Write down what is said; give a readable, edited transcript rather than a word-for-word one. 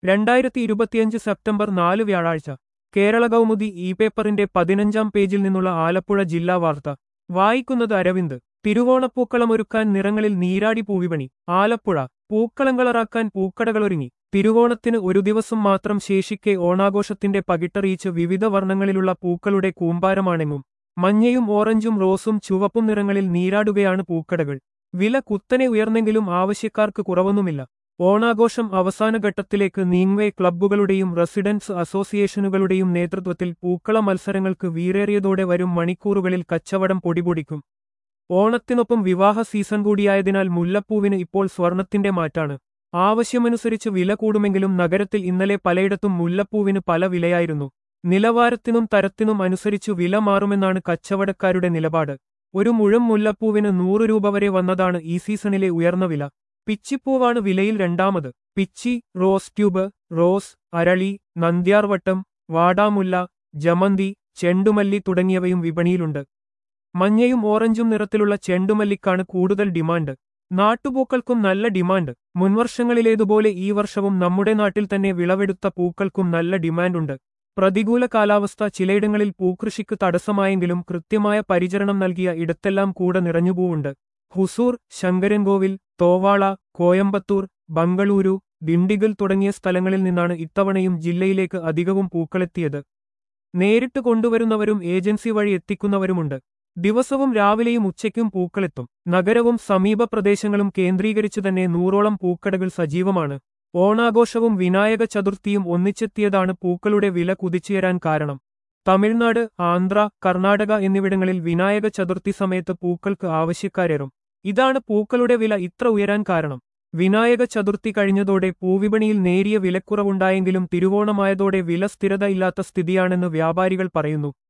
2025 September 4 വ്യാഴാഴ്ച കേരള കൗമുദി ഈ പേപ്പറിന്റെ 15-ാം പേജിൽ നിന്നുള്ള ആലപ്പുഴ ജില്ലാ വാർത്ത വായിക്കുന്നത് അരവിന്ദ്. തിരുവോണപ്പൂക്കളമൊരുക്കാൻ നിറങ്ങളിൽ നീരാടി പൂവിപണി. ആലപ്പുഴ പൂക്കളം കളറാക്കാൻ പൂക്കടകളൊരുങ്ങി. തിരുവോണത്തിന് ഒരു ദിവസം മാത്രം ശേഷിക്കെ ഓണാഘോഷത്തിന്റെ പകിട്ടറിയിച്ച് വിവിധ വർണ്ണങ്ങളിലുള്ള പൂക്കളുടെ കൂമ്പാരമാണെങ്ങും. മഞ്ഞയും ഓറഞ്ചും റോസും ചുവപ്പും നിറങ്ങളിൽ നീരാടുകയാണ് പൂക്കടകൾ. വില കുത്തനെ ഉയർന്നെങ്കിലും ആവശ്യക്കാർക്ക് കുറവൊന്നുമില്ല. ഓണാഘോഷം അവസാന ഘട്ടത്തിലേക്ക് നീങ്ങവേ ക്ലബ്ബുകളുടെയും റെസിഡൻസ് അസോസിയേഷനുകളുടെയും നേതൃത്വത്തിൽ പൂക്കള മത്സരങ്ങൾക്ക് വീറേറിയതോടെ വരും മണിക്കൂറുകളിൽ കച്ചവടം പൊടിപൊടിക്കും. ഓണത്തിനൊപ്പം വിവാഹ സീസൺ കൂടിയായതിനാൽ മുല്ലപ്പൂവിന് ഇപ്പോൾ സ്വർണത്തിന്റെ മാറ്റാണ്. ആവശ്യമനുസരിച്ച് വില കൂടുമെങ്കിലും നഗരത്തിൽ ഇന്നലെ പലയിടത്തും മുല്ലപ്പൂവിന് പല വിലയായിരുന്നു. നിലവാരത്തിനും തരത്തിനും അനുസരിച്ചു വില മാറുമെന്നാണ് കച്ചവടക്കാരുടെ നിലപാട്. ഒരു മുഴം മുല്ലപ്പൂവിന് 100 രൂപ വരെ വന്നതാണ് ഈ സീസണിലെ ഉയർന്ന വില. പിച്ചിപ്പൂവാണ് വിലയിൽ രണ്ടാമത്. പിച്ചി, റോസ് ട്യൂബ്, റോസ്, അരളി, നന്ദ്യാർവട്ടം, വാടാമുല്ല, ജമന്തി, ചെണ്ടുമല്ലി തുടങ്ങിയവയും വിപണിയിലുണ്ട്. മഞ്ഞയും ഓറഞ്ചും നിറത്തിലുള്ള ചെണ്ടുമല്ലിക്കാണ് കൂടുതൽ ഡിമാൻഡ്. നാട്ടുപൂക്കൾക്കും നല്ല ഡിമാൻഡ്. മുൻവർഷങ്ങളിലേതുപോലെ ഈ വർഷവും നമ്മുടെ നാട്ടിൽ തന്നെ വിളവെടുത്ത പൂക്കൾക്കും നല്ല ഡിമാൻഡുണ്ട്. പ്രതികൂല കാലാവസ്ഥ ചിലയിടങ്ങളിൽ പൂക്കൃഷിക്ക് തടസ്സമായെങ്കിലും കൃത്യമായ പരിചരണം നൽകിയ ഇടത്തെല്ലാം കൂടെ നിറഞ്ഞുപൂവുണ്ട്. ഹുസൂർ, ശങ്കരൻകോവിൽ, തോവാള, കോയമ്പത്തൂർ, ബംഗളൂരു, ദിണ്ടിഗൽ തുടങ്ങിയ സ്ഥലങ്ങളിൽ നിന്നാണ് ഇത്തവണയും ജില്ലയിലേക്ക് അധികവും പൂക്കളെത്തിയത്. നേരിട്ട് കൊണ്ടുവരുന്നവരും ഏജൻസി വഴി എത്തിക്കുന്നവരുമുണ്ട്. ദിവസവും രാവിലെയും ഉച്ചയ്ക്കും പൂക്കളെത്തും. നഗരവും സമീപ പ്രദേശങ്ങളും കേന്ദ്രീകരിച്ചു തന്നെ 100ഓളം പൂക്കടകൾ സജീവമാണ്. ഓണാഘോഷവും വിനായക ചതുർത്ഥിയും ഒന്നിച്ചെത്തിയതാണ് പൂക്കളുടെ വില കുതിച്ചുയരാൻ കാരണം. തമിഴ്നാട്, ആന്ധ്ര, കർണാടക എന്നിവിടങ്ങളിൽ വിനായക ചതുർത്ഥി സമയത്ത് പൂക്കൾക്ക് ആവശ്യക്കാരേറും. ഇതാണ് പൂക്കളുടെ വില ഇത്ര ഉയരാൻ കാരണം. വിനായക ചതുർത്ഥി കഴിഞ്ഞതോടെ പൂവിപണിയിൽ നേരിയ വിലക്കുറവുണ്ടായെങ്കിലും തിരുവോണമായതോടെ വില സ്ഥിരത ഇല്ലാത്ത സ്ഥിതിയാണെന്ന് വ്യാപാരികൾ പറയുന്നു.